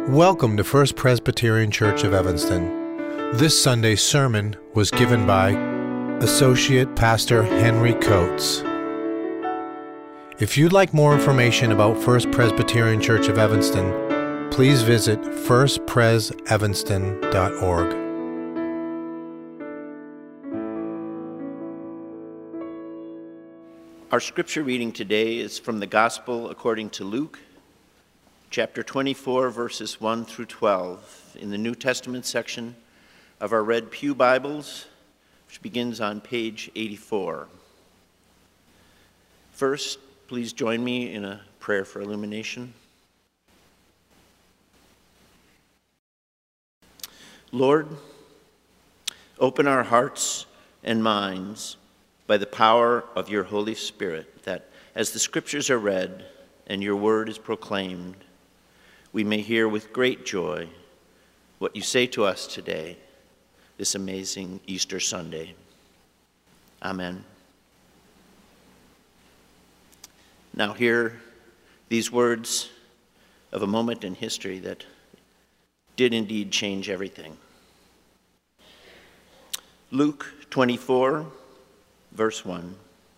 Welcome to First Presbyterian Church of Evanston. This Sunday's sermon was given by Associate Pastor Henry Coates. If you'd like more information about First Presbyterian Church of Evanston, please visit firstpresevanston.org. Our scripture reading today is from the Gospel according to Luke, chapter 24, verses 1 through 12, in the New Testament section of our Red Pew Bibles, which begins on page 84. First, please join me in a prayer for illumination. Lord, open our hearts and minds by the power of your Holy Spirit, that as the scriptures are read and your word is proclaimed, we may hear with great joy what you say to us today, this amazing Easter Sunday. Amen. Now hear these words of a moment in history that did indeed change everything. Luke 24, verse 1.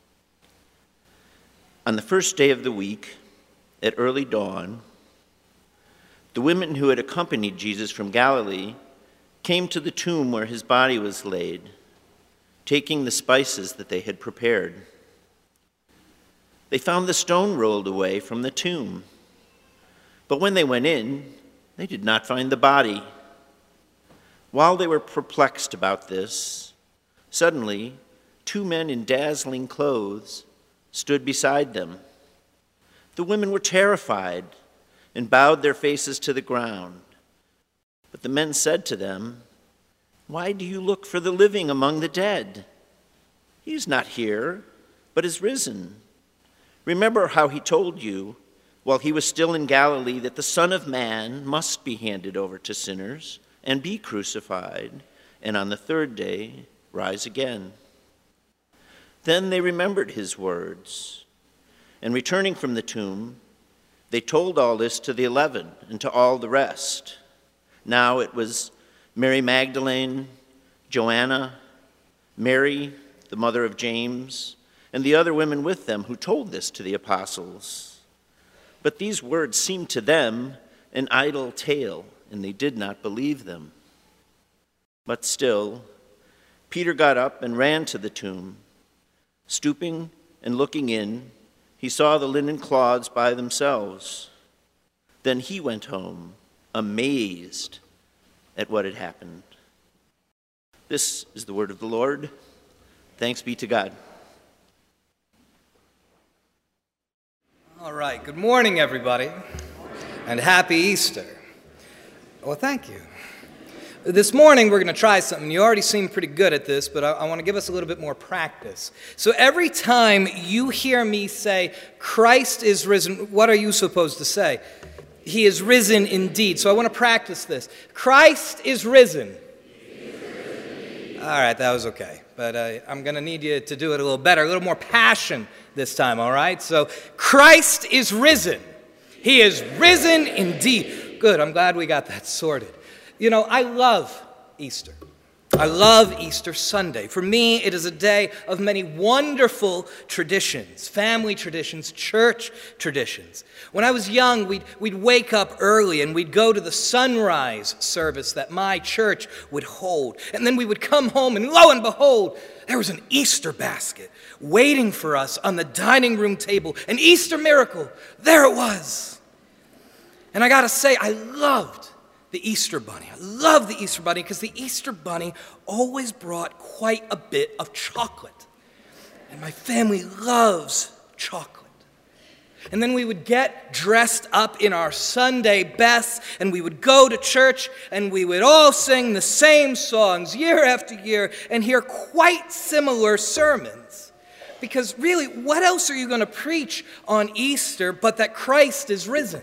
On the first day of the week, at early dawn, the women who had accompanied Jesus from Galilee came to the tomb where his body was laid, taking the spices that they had prepared. They found the stone rolled away from the tomb, but when they went in, they did not find the body. While they were perplexed about this, suddenly 2 men in dazzling clothes stood beside them. The women were terrified and bowed their faces to the ground. But the men said to them, "Why do you look for the living among the dead? He is not here, but is risen. Remember how he told you, while he was still in Galilee, that the Son of Man must be handed over to sinners and be crucified, and on the third day rise again." Then they remembered his words, and returning from the tomb, they told all this to the 11 and to all the rest. Now it was Mary Magdalene, Joanna, Mary, the mother of James, and the other women with them who told this to the apostles. But these words seemed to them an idle tale, and they did not believe them. But still, Peter got up and ran to the tomb. Stooping and looking in, he saw the linen cloths by themselves. Then he went home, amazed at what had happened. This is the word of the Lord. Thanks be to God. All right, good morning, everybody, and happy Easter. Well, thank you. This morning, we're going to try something. You already seem pretty good at this, but I want to give us a little bit more practice. So every time you hear me say, "Christ is risen," what are you supposed to say? He is risen indeed. So I want to practice this. Christ is risen. All right, that was okay. But I'm going to need you to do it a little better, a little more passion this time, all right? So Christ is risen. He is risen indeed. Good, I'm glad we got that sorted. You know, I love Easter. I love Easter Sunday. For me, it is a day of many wonderful traditions, family traditions, church traditions. When I was young, we'd wake up early and we'd go to the sunrise service that my church would hold. And then we would come home and lo and behold, there was an Easter basket waiting for us on the dining room table. An Easter miracle. There it was. And I got to say, I loved the Easter Bunny. I love the Easter Bunny because the Easter Bunny always brought quite a bit of chocolate. And my family loves chocolate. And then we would get dressed up in our Sunday best, and we would go to church, and we would all sing the same songs year after year and hear quite similar sermons. Because really, what else are you going to preach on Easter but that Christ is risen?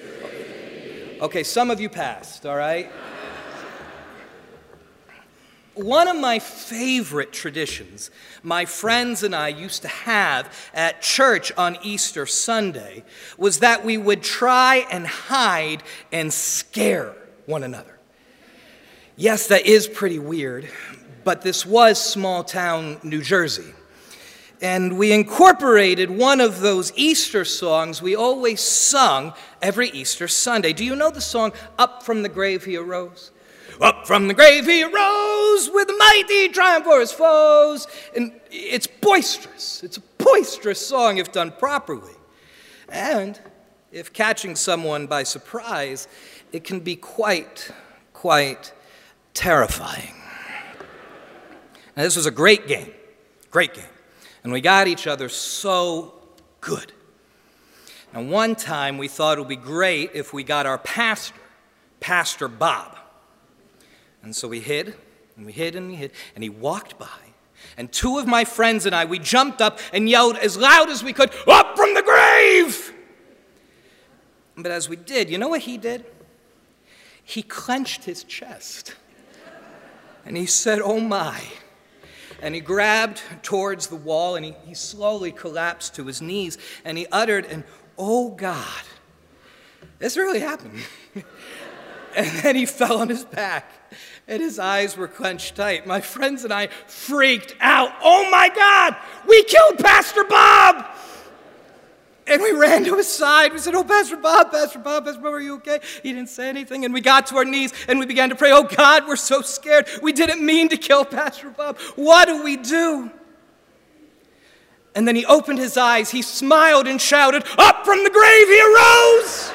Okay, some of you passed, all right? One of my favorite traditions my friends and I used to have at church on Easter Sunday was that we would try and hide and scare one another. Yes, that is pretty weird, but this was small town New Jersey. And we incorporated one of those Easter songs we always sung every Easter Sunday. Do you know the song, Up from the Grave He Arose? Up from the grave he arose with a mighty triumph for his foes. And it's boisterous. It's a boisterous song if done properly. And if catching someone by surprise, it can be quite terrifying. Now, this was a great game. And we got each other so good. Now, one time we thought it would be great if we got our Pastor Bob. And so we hid, and he walked by. And two of my friends and I, we jumped up and yelled as loud as we could, "Up from the grave!" But as we did, you know what he did? He clenched his chest. And he said, "Oh my." And he grabbed towards the wall, and he slowly collapsed to his knees, and he uttered an, "Oh God." This really happened. And then he fell on his back, and his eyes were clenched tight. My friends and I freaked out. "Oh my God, we killed Pastor Bob!" And we ran to his side. We said, "Oh, Pastor Bob, are you okay?" He didn't say anything. And we got to our knees, and we began to pray, "Oh God, we're so scared. We didn't mean to kill Pastor Bob. What do we do?" And then he opened his eyes. He smiled and shouted, "Up from the grave he arose!"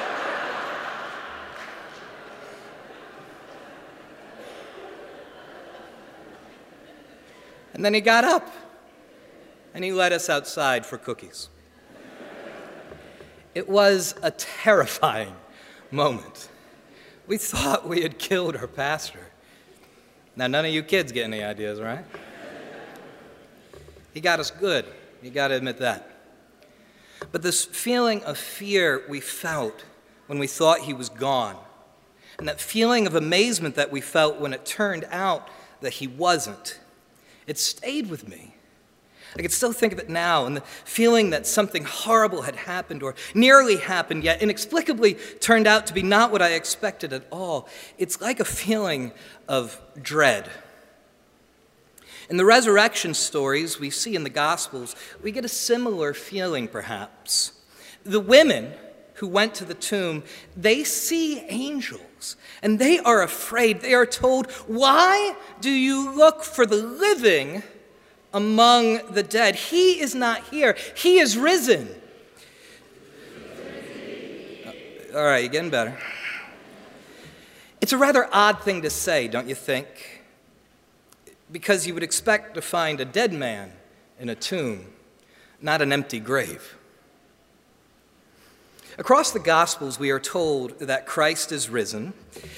And then he got up, and he led us outside for cookies. It was a terrifying moment. We thought we had killed our pastor. Now, none of you kids get any ideas, right? He got us good. You got to admit that. But this feeling of fear we felt when we thought he was gone, and that feeling of amazement that we felt when it turned out that he wasn't, it stayed with me. I can still think of it now, and the feeling that something horrible had happened or nearly happened, yet inexplicably turned out to be not what I expected at all. It's like a feeling of dread. In the resurrection stories we see in the Gospels, we get a similar feeling, perhaps. The women who went to the tomb, they see angels, and they are afraid. They are told, "Why do you look for the living among the dead? He is not here. He is risen." All right, you're getting better. It's a rather odd thing to say, don't you think? Because you would expect to find a dead man in a tomb, not an empty grave. Across the Gospels, we are told that Christ is risen.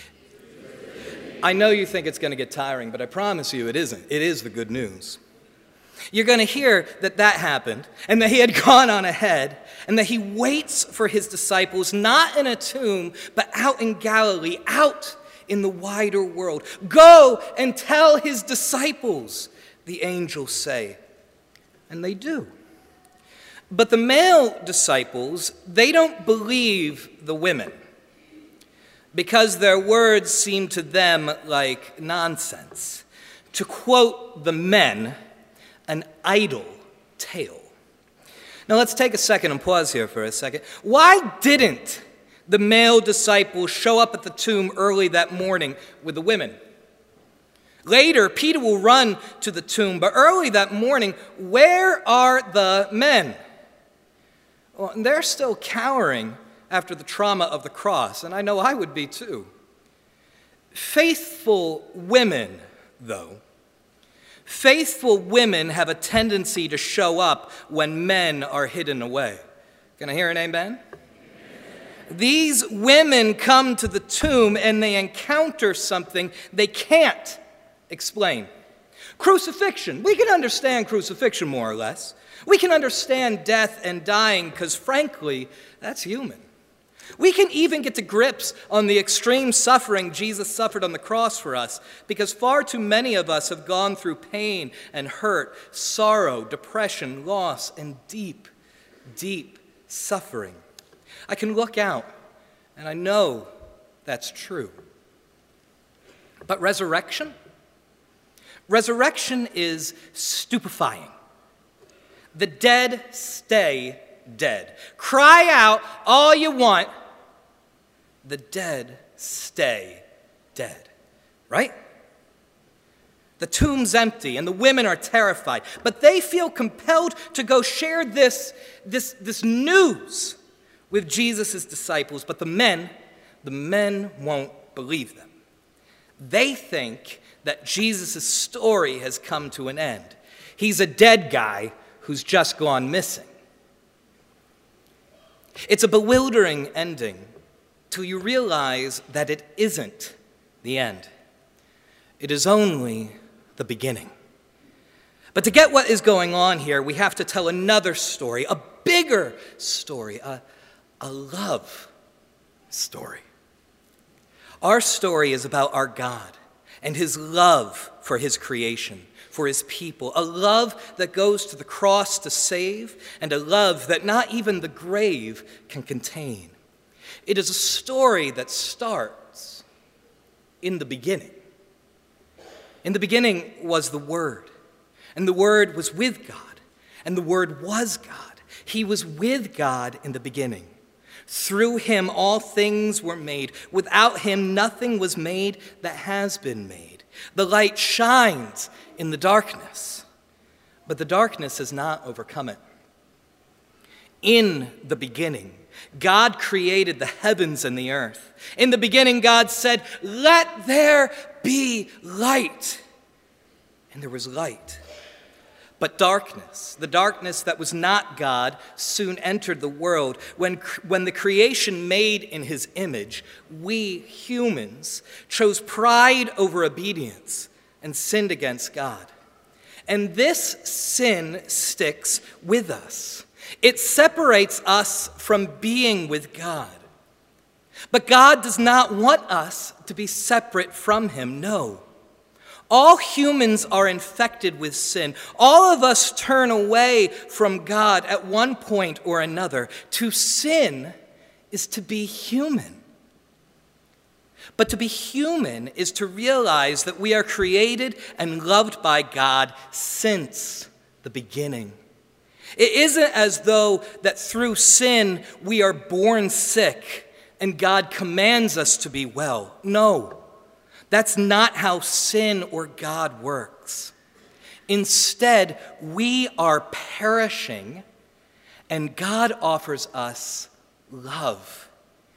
I know you think it's going to get tiring, but I promise you it isn't. It is the good news. You're going to hear that happened, and that he had gone on ahead, and that he waits for his disciples, not in a tomb, but out in Galilee, out in the wider world. "Go and tell his disciples," the angels say. And they do. But the male disciples, they don't believe the women, because their words seem to them like nonsense. To quote the men, an idle tale. Now let's take a second and pause here for a second. Why didn't the male disciples show up at the tomb early that morning with the women? Later, Peter will run to the tomb, but early that morning, where are the men? Well, they're still cowering after the trauma of the cross, and I know I would be too. Faithful women, though, faithful women have a tendency to show up when men are hidden away. Can I hear an amen? These women come to the tomb and they encounter something they can't explain. Crucifixion. We can understand crucifixion more or less. We can understand death and dying because, frankly, that's human. We can even get to grips on the extreme suffering Jesus suffered on the cross for us, because far too many of us have gone through pain and hurt, sorrow, depression, loss, and deep, deep suffering. I can look out, and I know that's true. But resurrection? Resurrection is stupefying. The dead stay dead. Cry out all you want. The dead stay dead. Right? The tomb's empty and the women are terrified, but they feel compelled to go share this news with Jesus' disciples, but the men won't believe them. They think that Jesus' story has come to an end. He's a dead guy who's just gone missing. It's a bewildering ending till you realize that it isn't the end. It is only the beginning. But to get what is going on here, we have to tell another story, a bigger story, a love story. Our story is about our God and his love for his creation, for his people, a love that goes to the cross to save, and a love that not even the grave can contain. It is a story that starts in the beginning. In the beginning was the Word, and the Word was with God, and the Word was God. He was with God in the beginning. Through him all things were made. Without him nothing was made that has been made. The light shines in the darkness, but the darkness has not overcome it. In the beginning, God created the heavens and the earth. In the beginning, God said, "Let there be light." And there was light. But darkness, the darkness that was not God, soon entered the world. When the creation made in his image, we humans chose pride over obedience and sinned against God. And this sin sticks with us. It separates us from being with God. But God does not want us to be separate from him, no. All humans are infected with sin. All of us turn away from God at one point or another. To sin is to be human. But to be human is to realize that we are created and loved by God since the beginning. It isn't as though that through sin we are born sick and God commands us to be well. No. That's not how sin or God works. Instead, we are perishing, and God offers us love.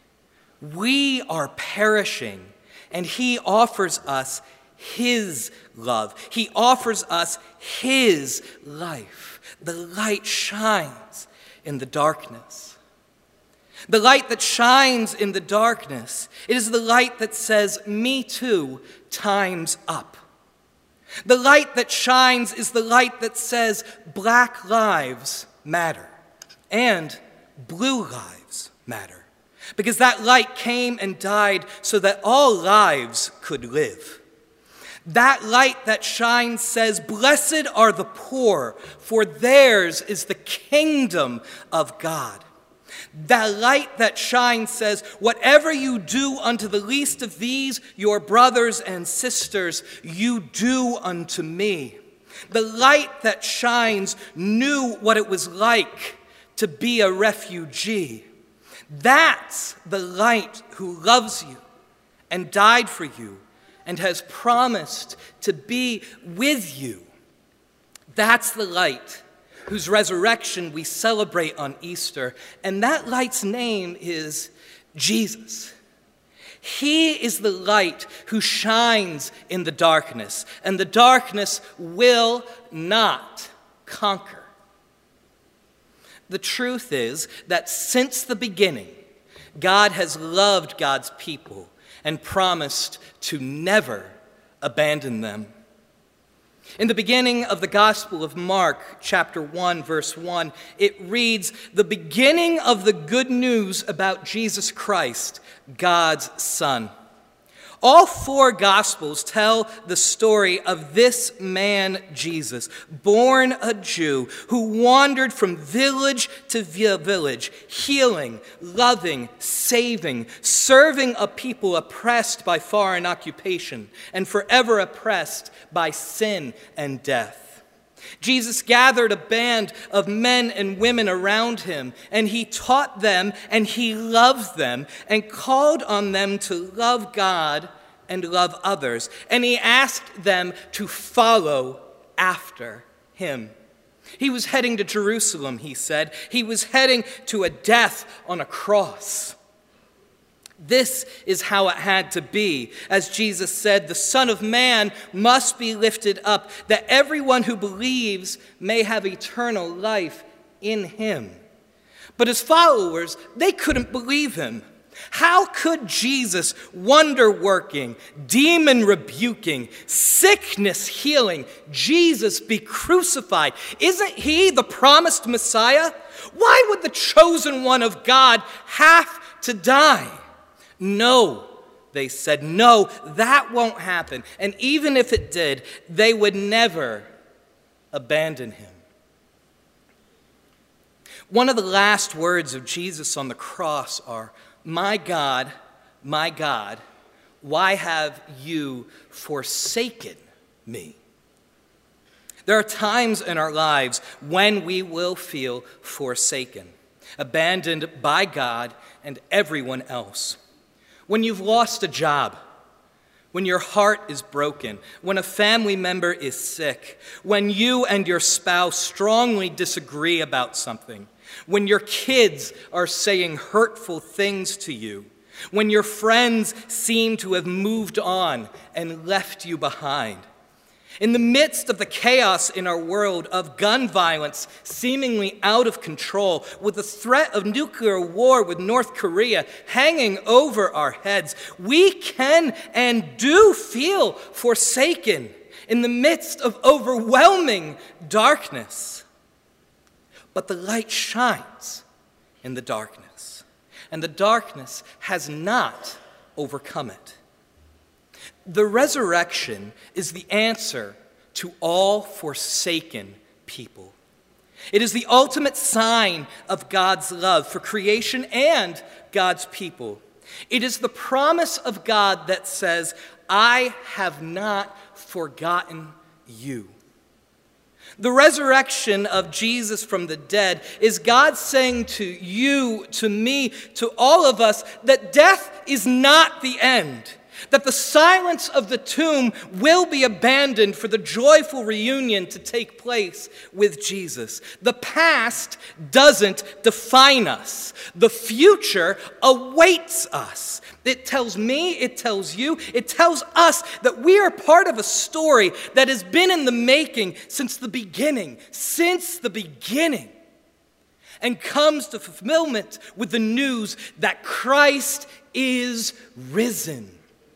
We are perishing, and he offers us his love. He offers us his life. The light shines in the darkness. The light that shines in the darkness, it is the light that says, "Me too, time's up." The light that shines is the light that says, "Black lives matter," and "blue lives matter." Because that light came and died so that all lives could live. That light that shines says, "Blessed are the poor, for theirs is the kingdom of God." That light that shines says, "Whatever you do unto the least of these, your brothers and sisters, you do unto me." The light that shines knew what it was like to be a refugee. That's the light who loves you and died for you and has promised to be with you. That's the light whose resurrection we celebrate on Easter. And that light's name is Jesus. He is the light who shines in the darkness, and the darkness will not conquer. The truth is that since the beginning, God has loved God's people and promised to never abandon them. In the beginning of the Gospel of Mark, chapter 1, verse 1, it reads, "The beginning of the good news about Jesus Christ, God's Son." All four Gospels tell the story of this man, Jesus, born a Jew, who wandered from village to village, healing, loving, saving, serving a people oppressed by foreign occupation and forever oppressed by sin and death. Jesus gathered a band of men and women around him, and he taught them and he loved them and called on them to love God and love others. And he asked them to follow after him. He was heading to Jerusalem, he said. He was heading to a death on a cross. This is how it had to be. As Jesus said, the Son of Man must be lifted up, that everyone who believes may have eternal life in him. But his followers, they couldn't believe him. How could Jesus, wonder-working, demon-rebuking, sickness-healing, Jesus be crucified? Isn't he the promised Messiah? Why would the chosen one of God have to die? No, they said, no, that won't happen. And even if it did, they would never abandon him. One of the last words of Jesus on the cross are, my God, why have you forsaken me?" There are times in our lives when we will feel forsaken, abandoned by God and everyone else. When you've lost a job, when your heart is broken, when a family member is sick, when you and your spouse strongly disagree about something, when your kids are saying hurtful things to you, when your friends seem to have moved on and left you behind. In the midst of the chaos in our world of gun violence seemingly out of control, with the threat of nuclear war with North Korea hanging over our heads, we can and do feel forsaken in the midst of overwhelming darkness. But the light shines in the darkness, and the darkness has not overcome it. The resurrection is the answer to all forsaken people. It is the ultimate sign of God's love for creation and God's people. It is the promise of God that says, I have not forgotten you. The resurrection of Jesus from the dead is God saying to you, to me, to all of us, that death is not the end. That the silence of the tomb will be abandoned for the joyful reunion to take place with Jesus. The past doesn't define us. The future awaits us. It tells me, it tells you, it tells us that we are part of a story that has been in the making since the beginning, and comes to fulfillment with the news that Christ is risen.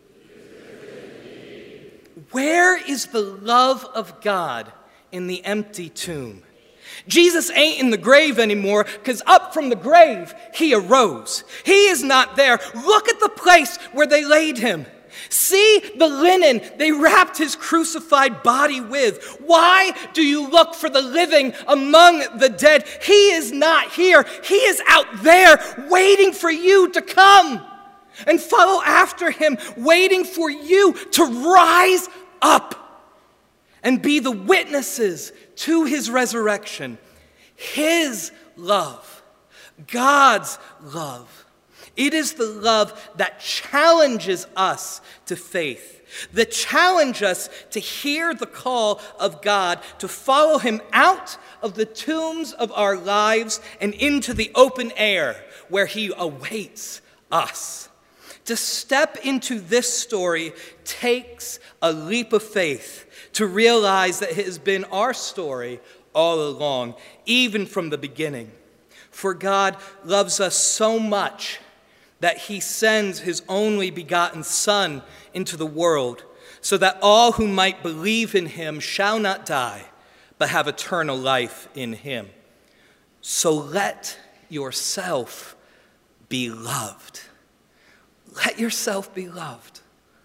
Where is the love of God in the empty tomb? Jesus ain't in the grave anymore, because up from the grave, he arose. He is not there. Look at the place where they laid him. See the linen they wrapped his crucified body with. Why do you look for the living among the dead? He is not here. He is out there waiting for you to come and follow after him, waiting for you to rise up and be the witnesses to his resurrection. His love, God's love. It is the love that challenges us to faith, that challenges us to hear the call of God, to follow him out of the tombs of our lives and into the open air where he awaits us. To step into this story takes a leap of faith to realize that it has been our story all along, even from the beginning. For God loves us so much that he sends his only begotten Son into the world, so that all who might believe in him shall not die, but have eternal life in him. So let yourself be loved. Let yourself be loved.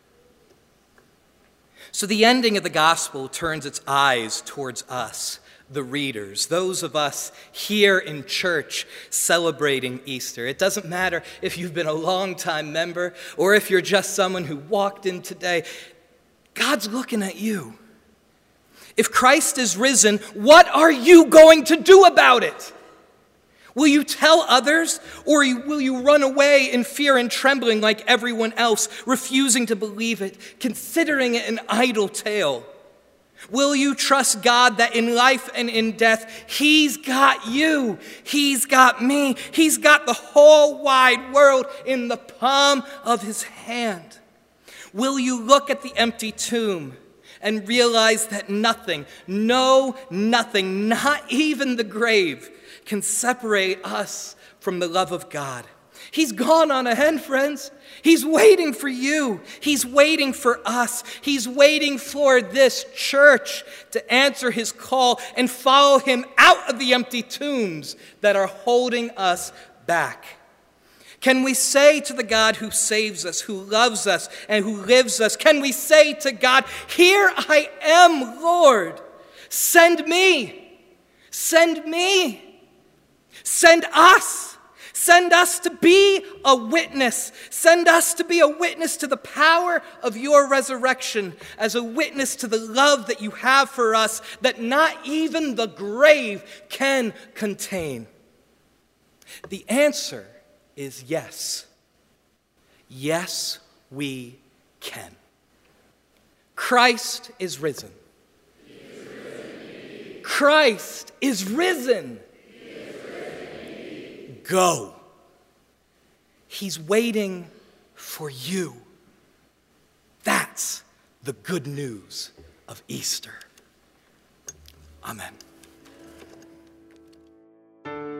So the ending of the gospel turns its eyes towards us, the readers, those of us here in church celebrating Easter. It doesn't matter if you've been a long-time member or if you're just someone who walked in today. God's looking at you. If Christ is risen, what are you going to do about it? Will you tell others, or will you run away in fear and trembling like everyone else, refusing to believe it, considering it an idle tale? Will you trust God that in life and in death, he's got you, he's got me, he's got the whole wide world in the palm of his hand? Will you look at the empty tomb and realize that nothing, nothing, not even the grave, can separate us from the love of God? He's gone on ahead, friends. He's waiting for you. He's waiting for us. He's waiting for this church to answer his call and follow him out of the empty tombs that are holding us back. Can we say to the God who saves us, who loves us, and who lives us, can we say to God, "Here I am, Lord. Send me. Send me. Send us. Send us to be a witness. Send us to be a witness to the power of your resurrection, as a witness to the love that you have for us that not even the grave can contain." The answer is yes. Yes, we can. Christ is risen. Christ is risen. Go. He's waiting for you. That's the good news of Easter. Amen.